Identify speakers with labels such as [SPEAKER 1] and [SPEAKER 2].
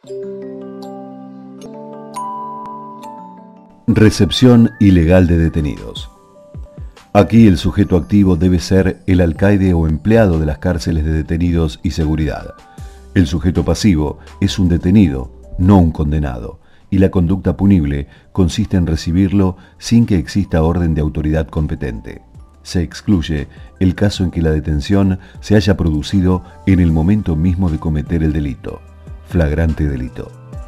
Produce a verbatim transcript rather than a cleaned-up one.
[SPEAKER 1] Recepción ilegal de detenidos. Aquí el sujeto activo debe ser el alcaide o empleado de las cárceles de detenidos y seguridad. El sujeto pasivo es un detenido, no un condenado, y la conducta punible consiste en recibirlo sin que exista orden de autoridad competente. Se excluye el caso en que la detención se haya producido en el momento mismo de cometer el delito. Flagrante delito.